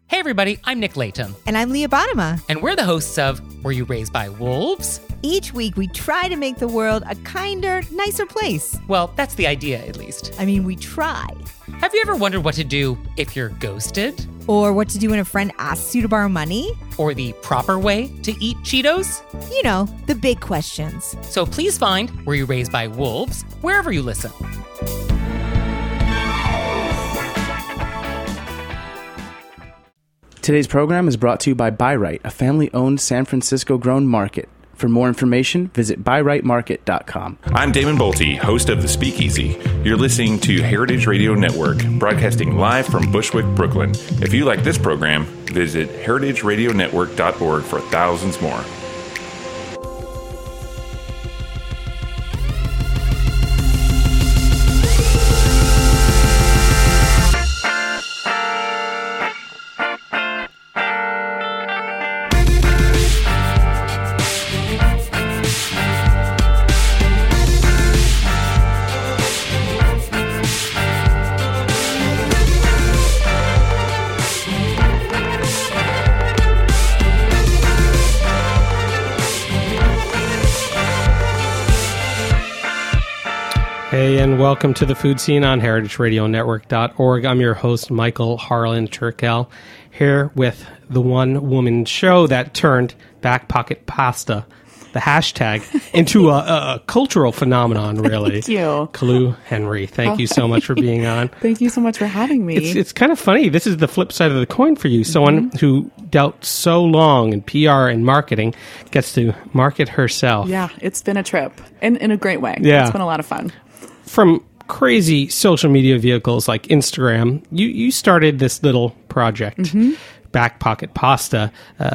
Hey everybody, I'm Nick Layton. And I'm Leah Bottima. And we're the hosts of Were You Raised by Wolves? Each week we try to make the world a kinder, nicer place. Well, that's the idea, at least. I mean, we try. Have you ever wondered what to do if you're ghosted? Or what to do when a friend asks you to borrow money? Or the proper way to eat Cheetos? You know, the big questions. So please find Were You Raised by Wolves wherever you listen. Today's program is brought to you by Buy-Right, a family-owned San Francisco-grown market. For more information, visit buyrightmarket.com. I'm Damon Bolte, host of The Speakeasy. You're listening to Heritage Radio Network, broadcasting live from Bushwick, Brooklyn. If you like this program, visit heritageradionetwork.org for thousands more. Hey, and welcome to the Food Scene on heritageradionetwork.org. I'm your host, Michael Harlan Turkel, here with the one-woman show that turned Back Pocket Pasta, the hashtag, into a cultural phenomenon, really. Thank you. Kalu Henry, thank you so much for being on. Thank you so much for having me. It's kind of funny. This is the flip side of the coin for you. Someone who dealt so long in PR and marketing gets to market herself. Yeah, it's been a trip in a great way. Yeah. It's been a lot of fun. From crazy social media vehicles like Instagram, you started this little project, Back Pocket Pasta,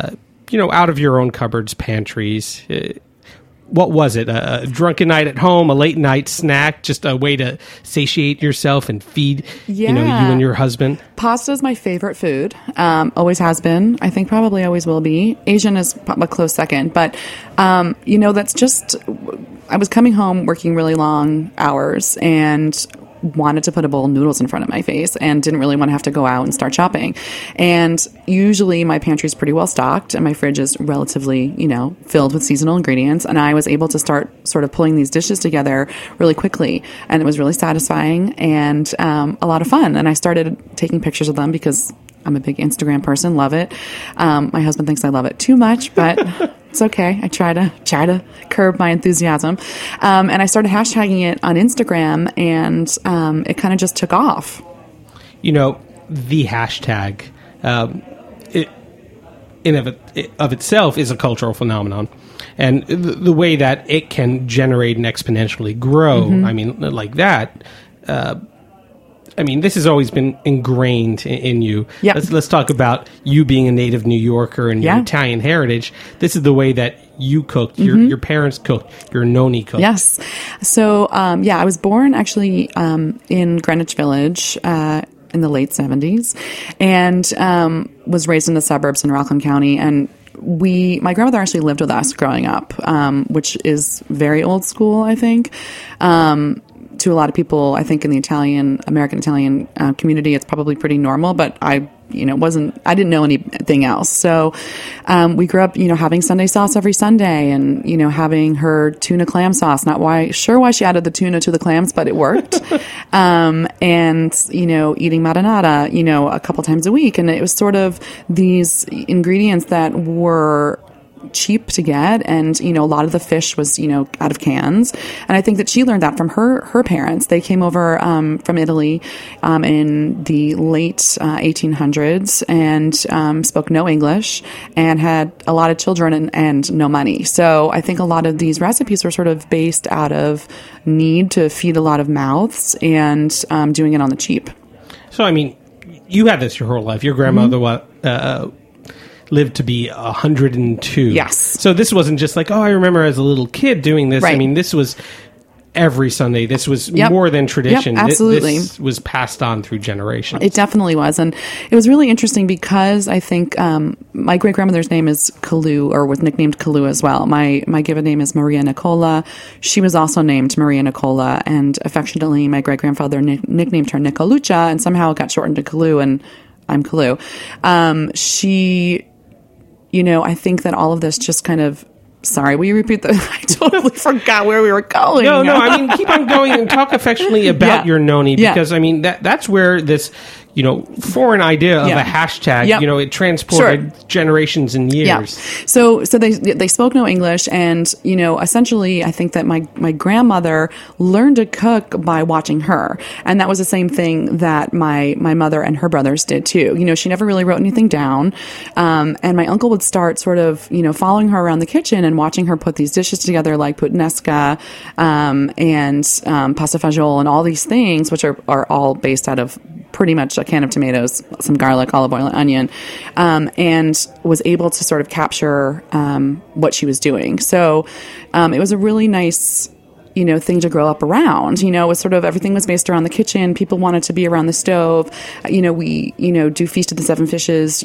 out of your own cupboards, pantries. What was it? A drunken night at home, a late night snack, just a way to satiate yourself and feed you and your husband? Pasta is my favorite food. Always has been. I think probably always will be. Asian is a close second. But, that's just... I was coming home working really long hours and wanted to put a bowl of noodles in front of my face and didn't really want to have to go out and start shopping. And usually my pantry is pretty well stocked and my fridge is relatively, filled with seasonal ingredients. And I was able to start sort of pulling these dishes together really quickly. And it was really satisfying and a lot of fun. And I started taking pictures of them because I'm a big Instagram person, love it. My husband thinks I love it too much, but it's okay. I try to curb my enthusiasm. And I started hashtagging it on Instagram, and it kind of just took off. The hashtag, of itself is a cultural phenomenon. And the way that it can generate and exponentially grow, like that... this has always been ingrained in you. Yep. Let's talk about you being a native New Yorker and your Italian heritage. This is the way that you cooked, your parents cooked, your noni cooked. Yes. So, I was born actually in Greenwich Village in the late 70s and was raised in the suburbs in Rockland County. And my grandmother actually lived with us growing up, which is very old school, I think. To a lot of people, I think in the American Italian community, it's probably pretty normal, but I didn't know anything else. So, we grew up, having Sunday sauce every Sunday and, having her tuna clam sauce. Not sure why she added the tuna to the clams, but it worked. And, eating marinara, a couple times a week. And it was sort of these ingredients that were cheap to get, and a lot of the fish was out of cans, and I think that she learned that from her parents. They came over from Italy in the late 1800s and spoke no English and had a lot of children and no money. So I think a lot of these recipes were sort of based out of need to feed a lot of mouths and doing it on the cheap. So you had this your whole life. Your grandmother lived to be 102. Yes. So this wasn't just like, I remember as a little kid doing this. Right. This was every Sunday. This was more than tradition. Yep, absolutely. This was passed on through generations. It definitely was. And it was really interesting because I think my great-grandmother's name is Kalu, or was nicknamed Kalu as well. My given name is Maria Nicola. She was also named Maria Nicola, and affectionately my great-grandfather nicknamed her Nicoluccia, and somehow it got shortened to Kalu, and I'm Kalu. She, I think that all of this just kind of, sorry, will you repeat that? I totally forgot where we were going. No, I mean, keep on going and talk affectionately about your noni, because I mean, that's where this, foreign idea of a hashtag, it transported generations and years. Yeah. So they spoke no English, and essentially, I think that my grandmother learned to cook by watching her, and that was the same thing that my mother and her brothers did too. She never really wrote anything down, and my uncle would start sort of following her around the kitchen and watching her put these dishes together, like puttanesca and pasta fagioli and all these things, which are all based out of pretty much a can of tomatoes, some garlic, olive oil, and onion, and was able to sort of capture what she was doing. So it was a really nice, thing to grow up around. It was sort of, everything was based around the kitchen. People wanted to be around the stove. We, do Feast of the Seven Fishes,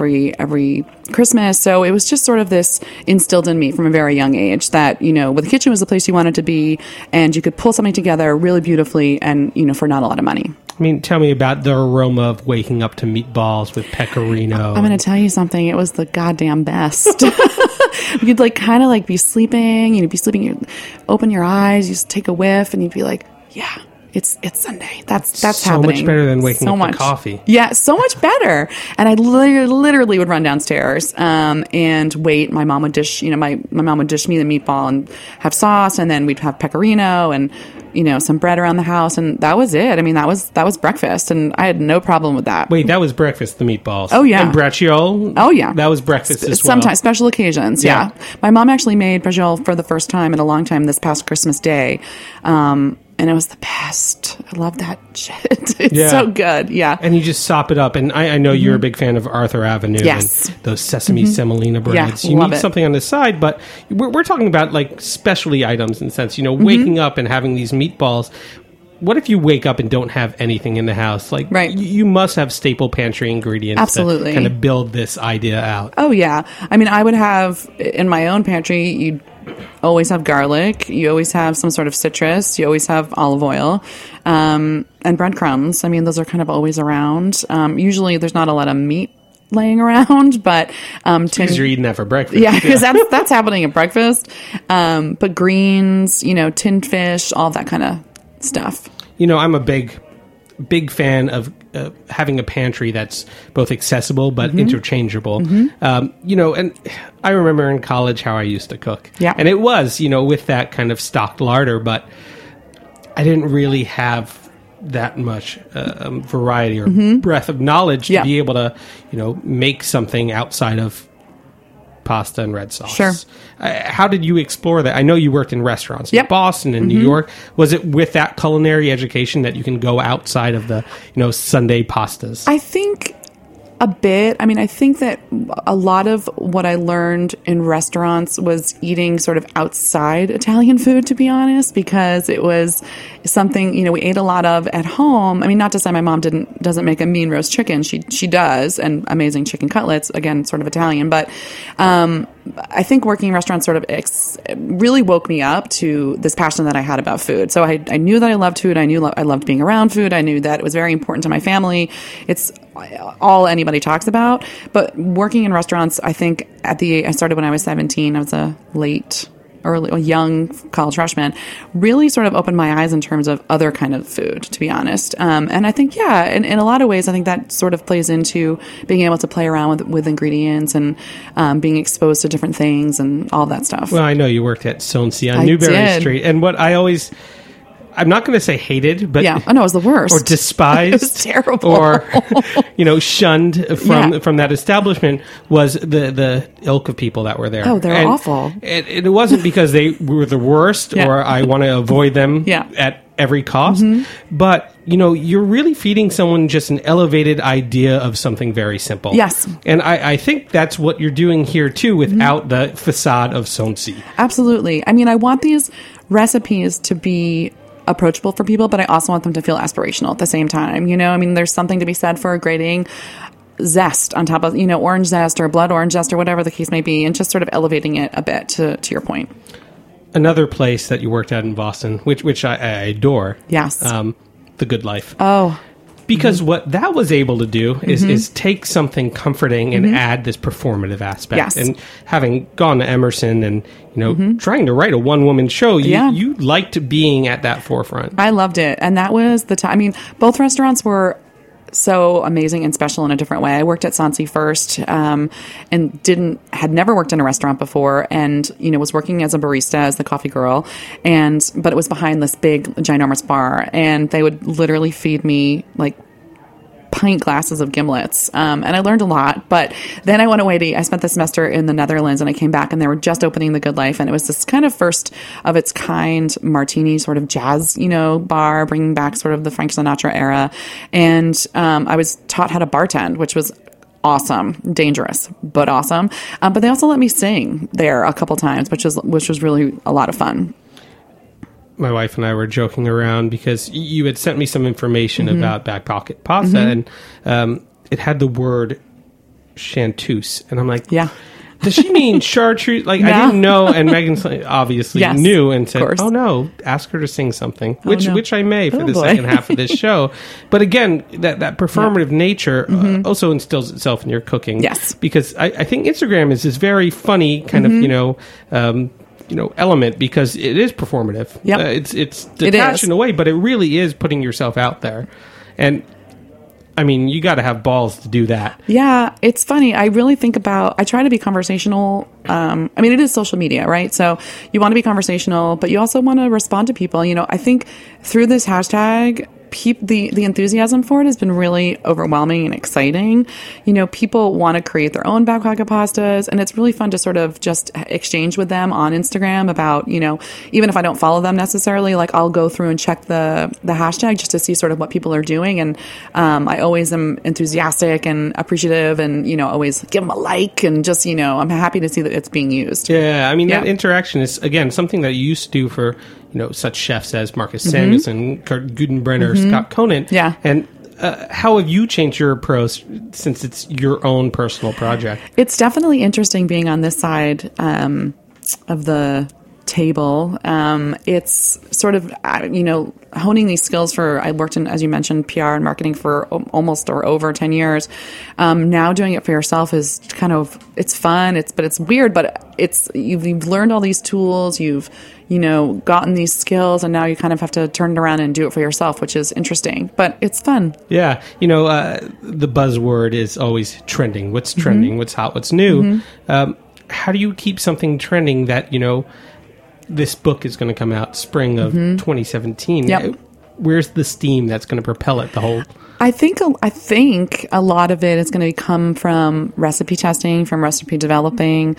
every Christmas. So it was just sort of this instilled in me from a very young age that, the kitchen was the place you wanted to be, and you could pull something together really beautifully and, for not a lot of money. I mean, tell me about the aroma of waking up to meatballs with pecorino. I'm going to tell you something. It was the goddamn best. You'd be sleeping, you'd be sleeping, you'd open your eyes, you just take a whiff, and you'd be like, yeah, it's Sunday. That's so happening. So much better than waking up to coffee. Yeah, so much better. And I literally would run downstairs and wait. My mom would dish, my mom would dish me the meatball and have sauce, and then we'd have pecorino and some bread around the house, and that was it. I mean, that was breakfast, and I had no problem with that. Wait, that was breakfast, the meatballs? Oh, yeah. And braciole? Oh, yeah. That was breakfast as well? Sometimes, special occasions, yeah. My mom actually made braciole for the first time in a long time this past Christmas Day, and it was the best. I love that shit. It's so good, yeah. And you just sop it up, and I know you're a big fan of Arthur Avenue and those sesame semolina breads. You need something on the side, but we're talking about like specialty items in the sense, waking up and having these meatballs. What if you wake up and don't have anything in the house? Like, you must have staple pantry ingredients to kind of build this idea out. Oh, yeah. I mean, I would have, in my own pantry, you'd always have garlic. You always have some sort of citrus. You always have olive oil and breadcrumbs. I mean, those are kind of always around. Usually there's not a lot of meat laying around, but because you're eating that for breakfast. Yeah, because that's happening at breakfast. But greens, tinned fish, all that kind of stuff. I'm a big fan of having a pantry that's both accessible but interchangeable. And I remember in college how I used to cook. Yeah. And it was, with that kind of stocked larder, but I didn't really have that much variety or breadth of knowledge to be able to, make something outside of pasta and red sauce. Sure. How did you explore that? I know you worked in restaurants in Boston and New York. Was it with that culinary education that you can go outside of the, Sunday pastas? I think a bit. I mean, I think that a lot of what I learned in restaurants was eating sort of outside Italian food, to be honest, because it was something, we ate a lot of at home. I mean, not to say my mom doesn't make a mean roast chicken. She does, and amazing chicken cutlets, again, sort of Italian. But I think working in restaurants sort of really woke me up to this passion that I had about food. So I knew that I loved food. I knew I loved being around food. I knew that it was very important to my family. It's all anybody talks about. But working in restaurants, I think I started when I was 17. I was a young college freshman, really sort of opened my eyes in terms of other kind of food, to be honest. And I think, in a lot of ways, I think that sort of plays into being able to play around with ingredients and being exposed to different things and all that stuff. Well, I know you worked at Sonsi on Newberry Street. And what I'm not going to say hated, but it was the worst. Or despised. It was terrible. Or, shunned from that establishment was the ilk of people that were there. Oh, they're awful. It wasn't because they were the worst or I want to avoid them at every cost. But, you're really feeding someone just an elevated idea of something very simple. Yes. And I think that's what you're doing here, too, without the facade of Sonsi. Absolutely. I mean, I want these recipes to be approachable for people, but I also want them to feel aspirational at the same time. I mean, there's something to be said for grating zest on top of, orange zest or blood orange zest or whatever the case may be, and just sort of elevating it a bit to your point. Another place that you worked at in Boston, which I adore. Yes. The Good Life. Oh, Because what that was able to do is take something comforting and add this performative aspect. Yes. And having gone to Emerson and, trying to write a one-woman show, you liked being at that forefront. I loved it. And that was the time. I mean, both restaurants were so amazing and special in a different way. I worked at Sansi first, and had never worked in a restaurant before, and was working as a barista, as the coffee girl, but it was behind this big ginormous bar, and they would literally feed me like pint glasses of gimlets, and I learned a lot. But then I went away I spent the semester in the Netherlands, and I came back, and they were just opening the Good Life, and it was this kind of first of its kind martini sort of jazz bar, bringing back sort of the Frank Sinatra era. And I was taught how to bartend, which was awesome, dangerous, but awesome. But they also let me sing there a couple times, which was really a lot of fun. My wife and I were joking around because you had sent me some information about Back Pocket Pasta, and it had the word chanteuse, and I'm like, yeah. Does she mean chartreuse? Like, no. I didn't know, and Megan obviously knew and said, "Oh no, ask her to sing something," which I may for the second half of this show. But again, that performative nature also instills itself in your cooking. Yes, because I think Instagram is this very funny kind of element, because it is performative. Yep. It's detached in a way, but it really is putting yourself out there. And I mean, you got to have balls to do that. Yeah, it's funny. I really I try to be conversational. It is social media, right? So you want to be conversational, but you also want to respond to people. I think through this hashtag, the enthusiasm for it has been really overwhelming and exciting. People want to create their own Back Pocket pastas, and it's really fun to sort of just exchange with them on Instagram about, even if I don't follow them necessarily, like I'll go through and check the hashtag just to see sort of what people are doing. And I always am enthusiastic and appreciative, and, always give them a like, and just, I'm happy to see that it's being used. Yeah. That interaction is, again, something that you used to do for such chefs as Marcus Samuelsson, Kurt Gudenbrenner, Scott Conant. Yeah. And how have you changed your approach since it's your own personal project? It's definitely interesting being on this side of the table. It's sort of, honing these skills I worked in, as you mentioned, PR and marketing for almost or over 10 years. Now doing it for yourself is kind of, it's fun, but it's weird, but you've learned all these tools, you've, gotten these skills, and now you kind of have to turn it around and do it for yourself, which is interesting, but it's fun. Yeah. The buzzword is always trending. What's trending? What's hot? What's new? How do you keep something trending that, this book is going to come out spring of 2017. Yep. Where's the steam that's going to propel it the whole? I think a lot of it is going to come from recipe testing, from recipe developing.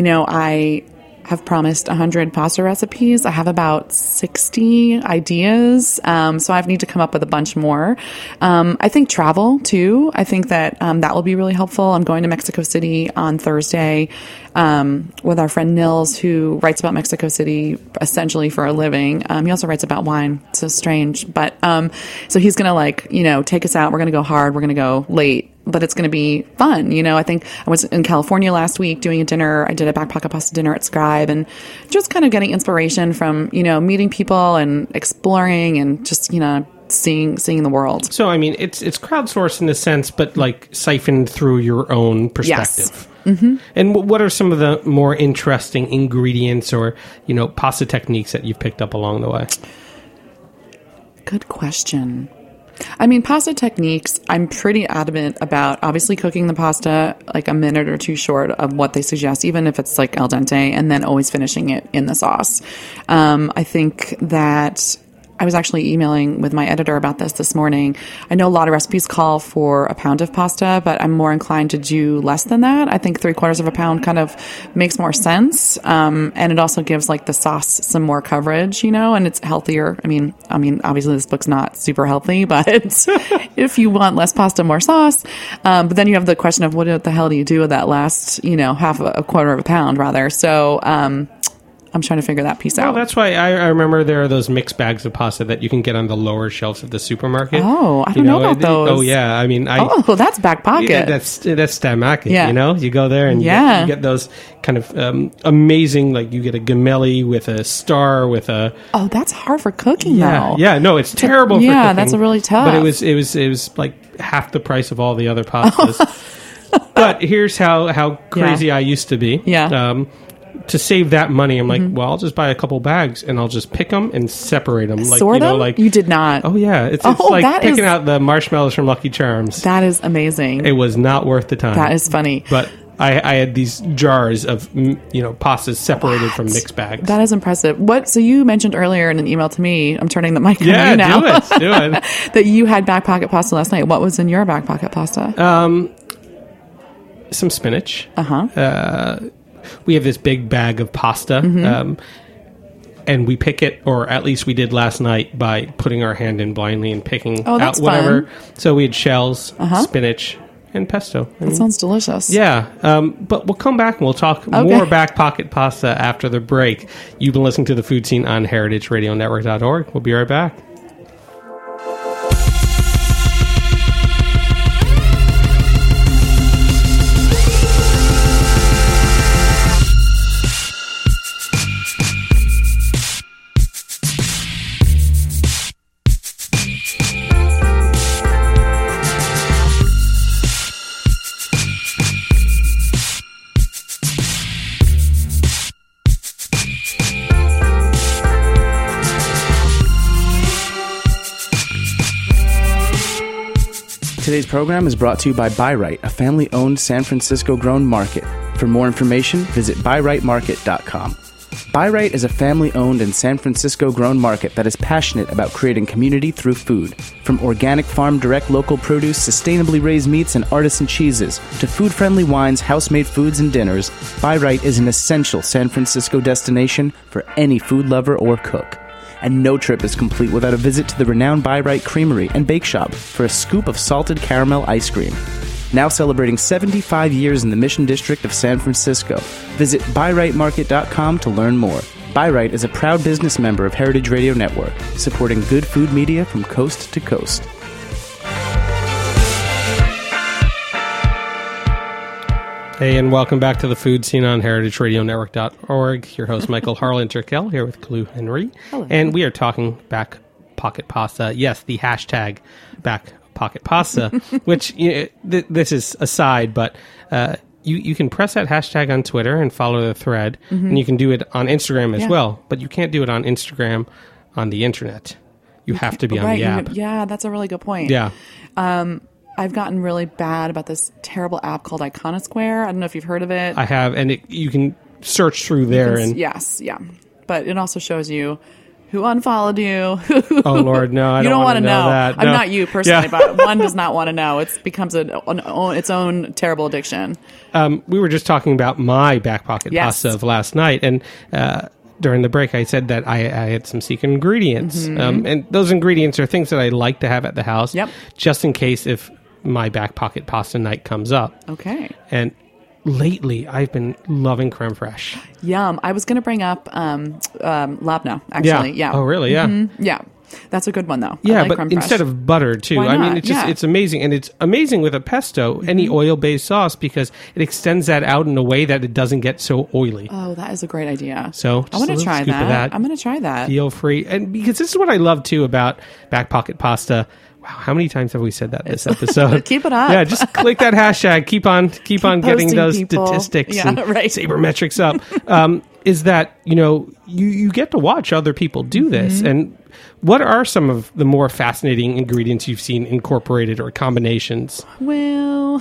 I have promised 100 pasta recipes. I have about 60 ideas. So I need to come up with a bunch more. I think travel too. I think that that will be really helpful. I'm going to Mexico City on Thursday with our friend Nils, who writes about Mexico City essentially for a living. He also writes about wine. So strange. But so he's going to take us out. We're going to go hard. We're going to go late. But it's going to be fun. I think I was in California last week doing a dinner. I did a Back Pocket Pasta dinner at Scribe, and just kind of getting inspiration from, meeting people and exploring and just, seeing the world. So, it's crowdsourced in a sense, but siphoned through your own perspective. Yes. And what are some of the more interesting ingredients or, pasta techniques that you've picked up along the way? Good question. Pasta techniques, I'm pretty adamant about obviously cooking the pasta like a minute or two short of what they suggest, even if it's al dente, and then always finishing it in the sauce. I think that I was actually emailing with my editor about this morning. I know a lot of recipes call for a pound of pasta, but I'm more inclined to do less than that. I think 3/4 of a pound kind of makes more sense. And it also gives the sauce some more coverage, and it's healthier. Obviously this book's not super healthy, but if you want less pasta, more sauce. But then you have the question of what the hell do you do with that last, half a quarter of a pound rather. So, I'm trying to figure that piece Well, out. that's why I remember there are those mixed bags of pasta that you can get on the lower shelves of the supermarket. Oh, I don't know about those. Oh, yeah. I mean, That's back pocket. Yeah, that's Stamaki, Yeah. you know? You go there and you get those kind of amazing, like you get a gemelli with a star with a... Oh, that's hard for cooking, though. Yeah, no, it's terrible for yeah, cooking. that's really tough. But it was like half the price of all the other pastas. But here's how crazy I used to be. Yeah. To save that money, I'm like, well, I'll just buy a couple bags and I'll just pick them and separate them. Like, Sort you know, them? like You did not. Oh yeah, it's Oh, like that picking is- out the marshmallows from Lucky Charms. That is amazing. It was not worth the time. That is funny. But I had these jars of pastas separated from mixed bags. That is impressive. So you mentioned earlier in an email to me, I'm turning the mic on you now. do it. that you had back pocket pasta last night. What was in your back pocket pasta? Some spinach. Uh-huh. We have this big bag of pasta, and we pick it, or at least we did last night, by putting our hand in blindly and picking that's out whatever. fun. So we had shells, spinach, and pesto. That sounds delicious. Yeah, but we'll come back and we'll talk more back pocket pasta after the break. You've been listening to The Food Scene on heritageradionetwork.org. We'll be right back. Today's program is brought to you by Buy-Right, a family-owned San Francisco-grown market. For more information, visit buyrightmarket.com. Buy-Right is a family-owned and San Francisco-grown market that is passionate about creating community through food. From organic farm direct local produce, sustainably raised meats, and artisan cheeses, to food-friendly wines, house-made foods, and dinners, Buy-Right is an essential San Francisco destination for any food lover or cook. And no trip is complete without a visit to the renowned Buy-Right Creamery and Bake Shop for a scoop of salted caramel ice cream. Now celebrating 75 years in the Mission District of San Francisco. Visit buyrightmarket.com to learn more. Buy-Right is a proud business member of Heritage Radio Network, supporting good food media from coast to coast. Hey, and welcome back to The Food Scene on heritageradionetwork.org. Your host, Michael Harlan-Turkel, here with Kalu Henry. Hello. And we are talking back pocket pasta. Yes, the hashtag back pocket pasta, which this is aside, but you can press that hashtag on Twitter and follow the thread, and you can do it on Instagram as well, but you can't do it on Instagram on the internet. You have to be on the app. Yeah, that's a really good point. Yeah. I've gotten really bad about this terrible app called Iconosquare. I don't know if you've heard of it. I have, and you can search through there. Yes. But it also shows you who unfollowed you. Oh, Lord, no, I you don't want to know that. I'm No. not you personally, but one does not want to know. It becomes its own terrible addiction. We were just talking about my back pocket Yes. pasta of last night, and during the break, I said that I had some secret ingredients, and those ingredients are things that I like to have at the house, just in case if my back pocket pasta night comes up. Okay. And lately, I've been loving creme fraiche. Yum. I was going to bring up labneh, actually. Yeah. Oh, really? Yeah. Yeah. That's a good one, though. Yeah, I like but creme instead fraiche. of butter too. Why I mean, not? it's just Yeah. it's amazing, and it's amazing with a pesto, any oil-based sauce, because it extends that out in a way that it doesn't get so oily. Oh, that is a great idea. So I want just a to try scoop of that. I'm going to try that. Feel free, and because this is what I love too about back pocket pasta. Wow, how many times have we said that this episode? Keep it up. Yeah, just click that hashtag. Keep on getting posting, those people. statistics Yeah, and right. sabermetrics up. Is that you get to watch other people do this, and what are some of the more fascinating ingredients you've seen incorporated or combinations? Well,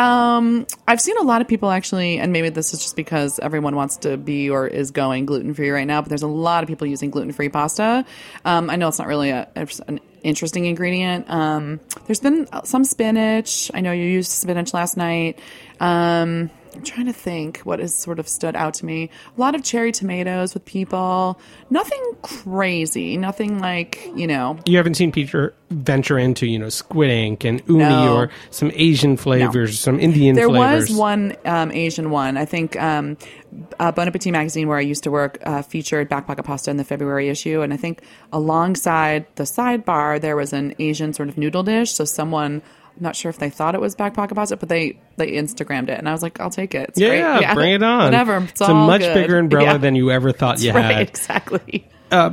I've seen a lot of people actually, and maybe this is just because everyone wants to be or is going gluten-free right now, but there's a lot of people using gluten-free pasta. I know it's not really an interesting ingredient. There's been some spinach. I know you used spinach last night. I'm trying to think what has sort of stood out to me. A lot of cherry tomatoes with people. Nothing crazy. Nothing like, You haven't seen Peter venture into, squid ink and uni No. or some Asian flavors, some Indian There flavors. was one Asian one. I think Bon Appetit magazine, where I used to work, featured Back Pocket Pasta in the February issue. And I think alongside the sidebar, there was an Asian sort of noodle dish. So someone... I'm not sure if they thought it was Back Pocket Pasta, but they Instagrammed it, and I was like, I'll take it. It's great. Yeah, bring it on. Whatever. It's a all much good. bigger umbrella Yeah. than you ever thought you Right, had. exactly.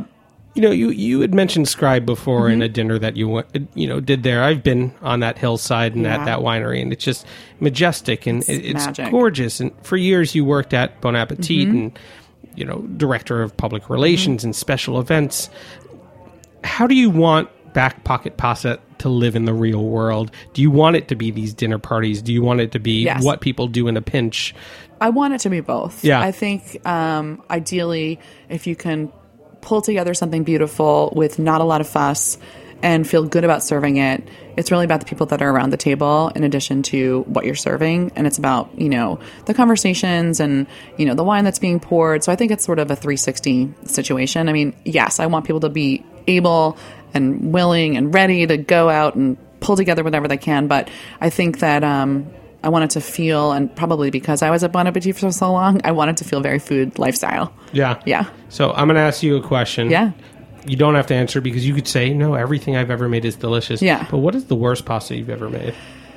You had mentioned Scribe before in a dinner that you did there. I've been on that hillside and at Yeah. that winery, and it's just majestic and it's magic. gorgeous. And for years, you worked at Bon Appetit and director of public relations and special events. How do you want Back Pocket Pasta to live in the real world? Do you want it to be these dinner parties? Do you want it to be Yes. what people do in a pinch? I want it to be both. Yeah. I think ideally, if you can pull together something beautiful with not a lot of fuss and feel good about serving it, it's really about the people that are around the table in addition to what you're serving. And it's about, the conversations and, the wine that's being poured. So I think it's sort of a 360 situation. I mean, yes, I want people to be able and willing and ready to go out and pull together whatever they can. But I think that I wanted to feel, and probably because I was at Bon Appetit for so long, I wanted to feel very food lifestyle. Yeah. Yeah. So I'm going to ask you a question. Yeah. You don't have to answer because you could say, no, everything I've ever made is delicious. Yeah. But what is the worst pasta you've ever made?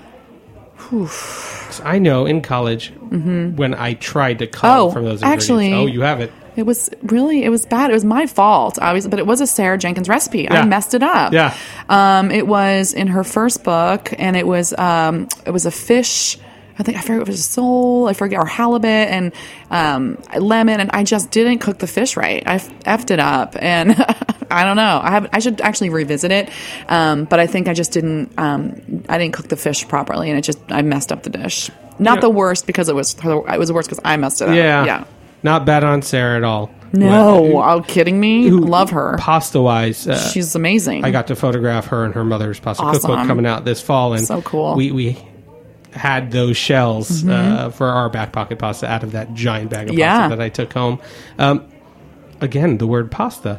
'Cause I know in college when I tried to cull from those ingredients. actually- Oh, you have it. It was bad. It was my fault, obviously, but it was a Sarah Jenkins recipe. Yeah. I messed it up. Yeah. It was in her first book, and it was a fish. I forget if it was a sole, or halibut, and lemon, and I just didn't cook the fish right. I effed it up, and I don't know. I should actually revisit it, but I think I just didn't. I didn't cook the fish properly, and I messed up the dish. Not the worst because it was worse because I messed it up. Yeah. Yeah. Not bad on Sarah at all. No, are you kidding me? Love her. Pasta-wise, She's amazing. I got to photograph her and her mother's pasta Awesome. cookbook coming out this fall, and So cool. We had those shells for our Back Pocket Pasta out of that giant bag of Yeah. pasta that I took home. Again, the word pasta.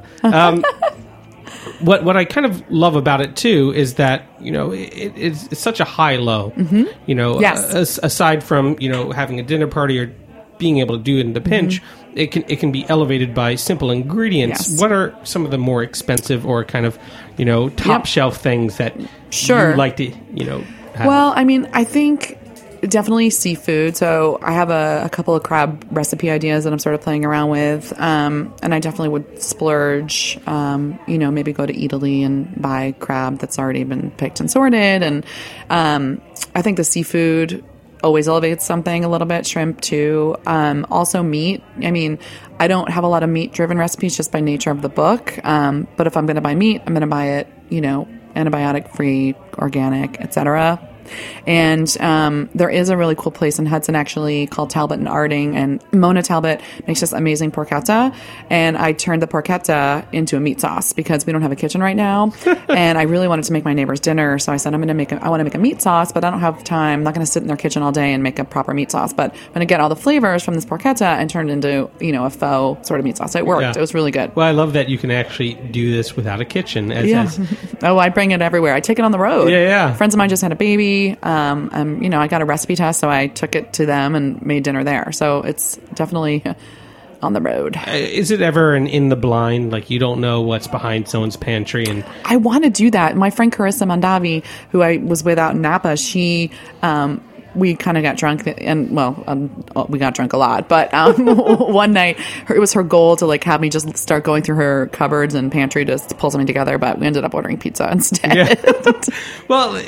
What I kind of love about it too is that it's such a high low. Yes. Aside from having a dinner party or being able to do it in the pinch, it can be elevated by simple ingredients. Yes. What are some of the more expensive or kind of top shelf things that Sure. you like to have? Well, I mean, I think definitely seafood. So I have a couple of crab recipe ideas that I'm sort of playing around with, and I definitely would splurge. Maybe go to Italy and buy crab that's already been picked and sorted, and I think the seafood always elevates something a little bit. Shrimp too. Also meat. I mean, I don't have a lot of meat driven recipes just by nature of the book. But if I'm going to buy meat, I'm going to buy it, antibiotic free, organic, etc. And there is a really cool place in Hudson actually called Talbot and Arding, and Mona Talbot makes this amazing porchetta, and I turned the porchetta into a meat sauce because we don't have a kitchen right now, and I really wanted to make my neighbor's dinner, so I said I want to make a meat sauce, but I don't have time. I'm not going to sit in their kitchen all day and make a proper meat sauce, but I'm going to get all the flavors from this porchetta and turn it into a faux sort of meat sauce. It worked. Yeah. It was really good. Well, I love that you can actually do this without a kitchen. Oh, I bring it everywhere. I take it on the road. Yeah. Friends of mine just had a baby. I got a recipe test, so I took it to them and made dinner there. So it's definitely on the road. Is it ever an in the blind, like you don't know what's behind someone's pantry? And I want to do that. My friend Carissa Mondavi, who I was with out in Napa, we kind of got drunk, and we got drunk a lot. But one night, it was her goal to have me just start going through her cupboards and pantry to pull something together. But we ended up ordering pizza instead. Yeah. Well,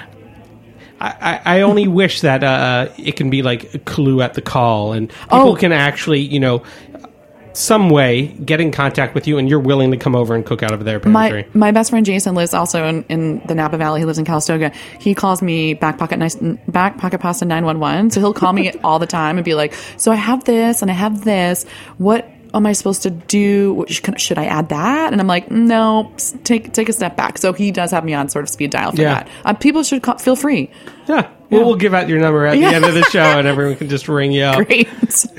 I only wish that it can be like a clue at the call, and people can actually, some way get in contact with you, and you're willing to come over and cook out of their pantry. My best friend Jason lives also in the Napa Valley. He lives in Calistoga. He calls me Back Pocket Pasta 911. So he'll call me all the time and be like, "So I have this and I have this. What am I supposed to do? Should I add that? And I'm like, no, take a step back. So he does have me on sort of speed dial for that. People should feel free. Yeah. Well, we'll give out your number at the end of the show, and everyone can just ring you up. Great.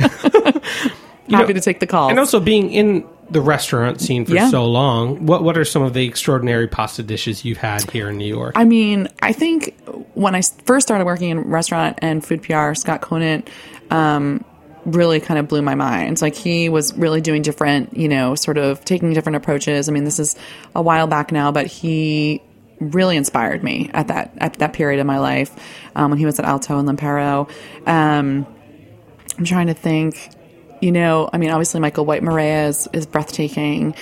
Happy to take the call. And also being in the restaurant scene for so long, what are some of the extraordinary pasta dishes you've had here in New York? I mean, I think when I first started working in restaurant and food PR, Scott Conant really kind of blew my mind. Like, he was really doing different, sort of taking different approaches. I mean, this is a while back now, but he really inspired me at that period of my life when he was at Alto and Lempero. I'm trying to think. Obviously Michael White Marea is breathtaking.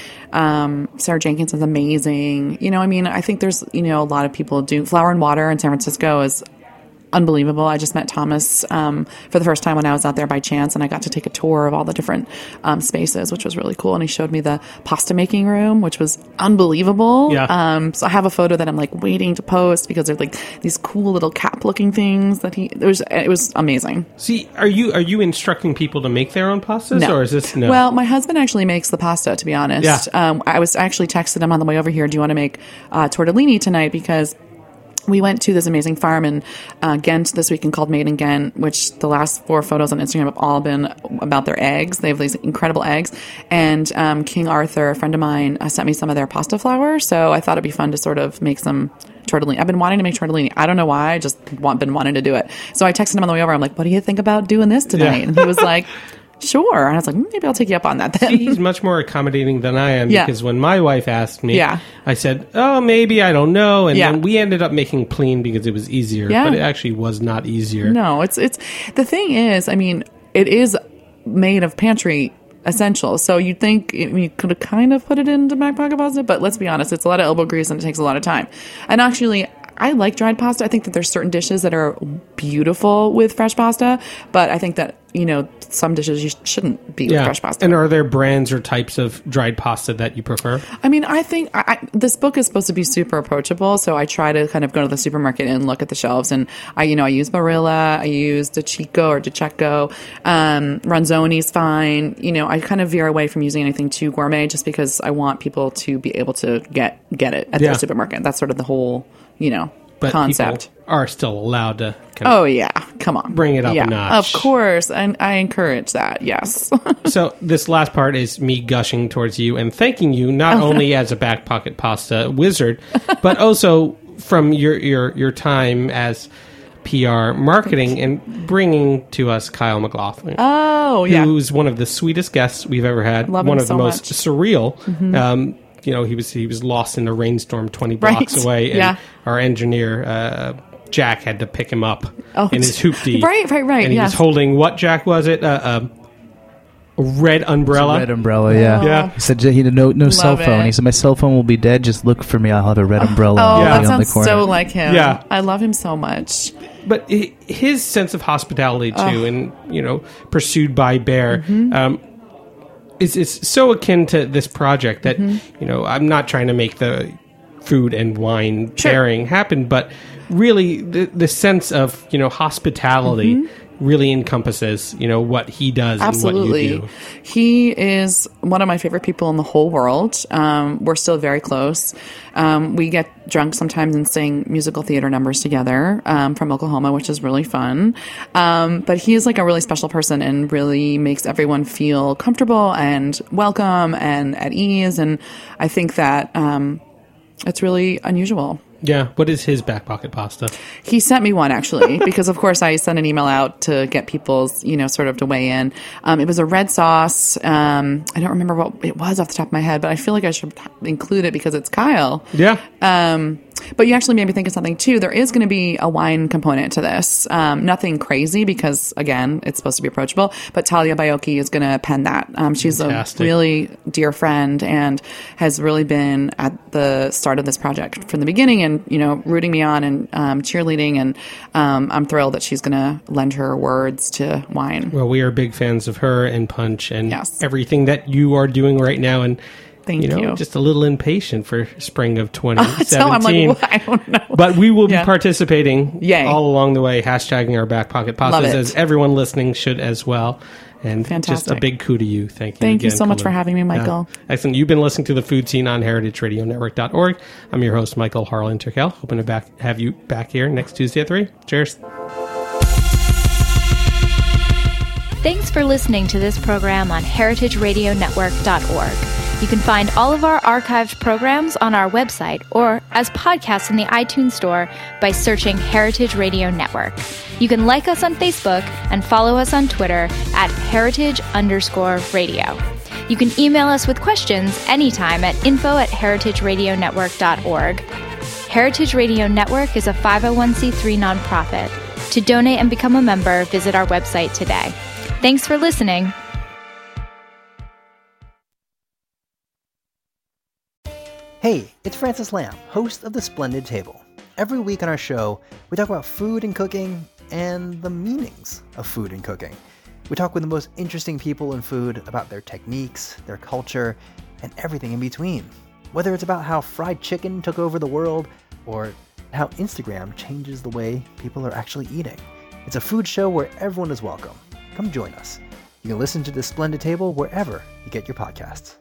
Sarah Jenkins is amazing. I think there's, a lot of people do. Flour and Water in San Francisco is unbelievable. I just met Thomas for the first time when I was out there by chance, and I got to take a tour of all the different spaces, which was really cool. And he showed me the pasta making room, which was unbelievable. Yeah. So I have a photo that I'm like waiting to post because there's like these cool little cap looking things that it was amazing. See, are you instructing people to make their own pastas, or is this no? Well, my husband actually makes the pasta, to be honest. Yeah. I actually texted him on the way over here, do you want to make tortellini tonight? Because we went to this amazing farm in Ghent this weekend called Made in Ghent, which the last 4 photos on Instagram have all been about their eggs. They have these incredible eggs. And King Arthur, a friend of mine, sent me some of their pasta flour. So I thought it'd be fun to sort of make some tortellini. I've been wanting to make tortellini. I don't know why. I just been wanting to do it. So I texted him on the way over. I'm like, what do you think about doing this tonight? Yeah. And he was like, sure. And I was like, maybe I'll take you up on that then. See, he's much more accommodating than I am, because when my wife asked me, I said, oh, maybe, I don't know. And then we ended up making plain because it was easier, but it actually was not easier. No, it's the thing is, it is made of pantry essentials. So you'd think you could have kind of put it into back pocket pasta, but let's be honest, it's a lot of elbow grease and it takes a lot of time. And actually, I like dried pasta. I think that there's certain dishes that are beautiful with fresh pasta, but I think that, some dishes you shouldn't be with fresh pasta. And are there brands or types of dried pasta that you prefer? I think this book is supposed to be super approachable, so I try to kind of go to the supermarket and look at the shelves, and I use Barilla, I use DiCicco or DiCecco, Ronzoni's fine. I kind of veer away from using anything too gourmet just because I want people to be able to get it at the supermarket. That's sort of the whole, but concept. People are still allowed to come on, bring it up a notch. Of course, and I encourage that. Yes. So this last part is me gushing towards you and thanking you not only as a back pocket pasta wizard, but also from your time as PR marketing and bringing to us Kyle MacLachlan. Oh, yeah, who's one of the sweetest guests we've ever had. Love one him of the so most much. Surreal. Mm-hmm. He was lost in a rainstorm 20 blocks away, and our engineer Jack had to pick him up in his hoopty. Right. And he was holding, what, Jack, was it? A red umbrella. Red umbrella, yeah. Yeah. He said he had no cell phone. He said, my cell phone will be dead. Just look for me. I'll have a red umbrella. That sounds so like him. Yeah. I love him so much. But his sense of hospitality, too, and, pursued by Bear, is so akin to this project that, I'm not trying to make the food and wine pairing happen, but really the sense of, hospitality really encompasses, what he does. Absolutely. And what you do. He is one of my favorite people in the whole world. We're still very close. We get drunk sometimes and sing musical theater numbers together from Oklahoma, which is really fun. But he is like a really special person and really makes everyone feel comfortable and welcome and at ease. And I think that it's really unusual. Yeah. What is his back pocket pasta? He sent me one, actually, because, of course, I sent an email out to get people's, sort of to weigh in. It was a red sauce. I don't remember what it was off the top of my head, but I feel like I should include it because it's Kyle. Yeah. But you actually made me think of something, too. There is going to be a wine component to this. Nothing crazy because, again, it's supposed to be approachable. But Talia Baiocchi is going to pen that. She's Fantastic. A really dear friend and has really been at the start of this project from the beginning and, rooting me on and cheerleading. And I'm thrilled that she's going to lend her words to wine. Well, we are big fans of her and Punch and everything that you are doing right now. And Thank you. Just a little impatient for spring of 2017. So I'm like, well, I don't know. But we will be participating Yay. all along the way, hashtagging our Back Pocket Pastas, as everyone listening should as well. And Fantastic. Just a big coup to you. Thank you. Thank you again, so much Colleen. for having me, Michael. Excellent. You've been listening to The Food Scene on heritageradionetwork.org. I'm your host, Michael Harlan-Turkel. Hoping to have you back here next Tuesday at 3. Cheers. Thanks for listening to this program on heritageradionetwork.org. You can find all of our archived programs on our website or as podcasts in the iTunes Store by searching Heritage Radio Network. You can like us on Facebook and follow us on Twitter at @heritage_radio. You can email us with questions anytime at info@heritageradionetwork.org. Heritage Radio Network is a 501c3 nonprofit. To donate and become a member, visit our website today. Thanks for listening. Hey, it's Francis Lamb, host of The Splendid Table. Every week on our show, we talk about food and cooking and the meanings of food and cooking. We talk with the most interesting people in food about their techniques, their culture, and everything in between. Whether it's about how fried chicken took over the world or how Instagram changes the way people are actually eating. It's a food show where everyone is welcome. Come join us. You can listen to The Splendid Table wherever you get your podcasts.